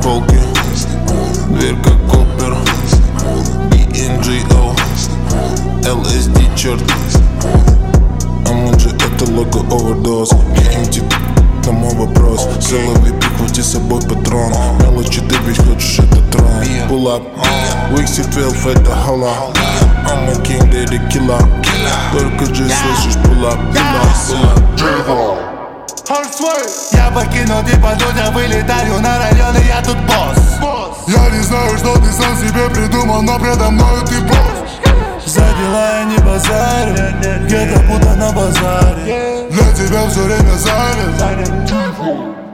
полки, дверь как Копер, BNGO, LSD, черт. Амунджи это лого овердоз. KMT, тому вопрос. Силовый пик, хвати с собой патрон. Мелочи ты ведь хочешь, это трон. Pull up, Wixi 12 это хала. I'm a king, daddy killer. Только же слышишь pull up, pull up. Я покинул типа дудя, вылетаю на районы, я тут босс. Я не знаю, что ты сам себе придумал, но предо мною ты босс. За дела я не базарю, где-то будто на базаре. Для тебя все время занят.